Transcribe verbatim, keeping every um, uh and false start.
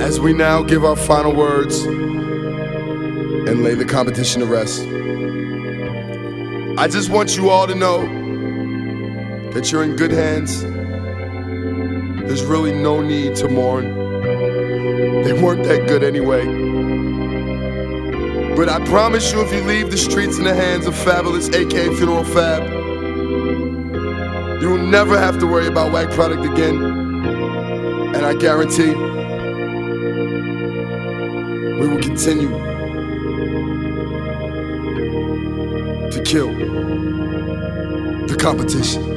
As we now give our final words and lay the competition to rest, I just want you all to know that you're in good hands. There's really no need to mourn. They weren't that good anyway. But I promise you, if you leave the streets in the hands of Fabolous, aka Funeral Fab, you will never have to worry about Whack Product again. And I guarantee we will continue to kill the competition.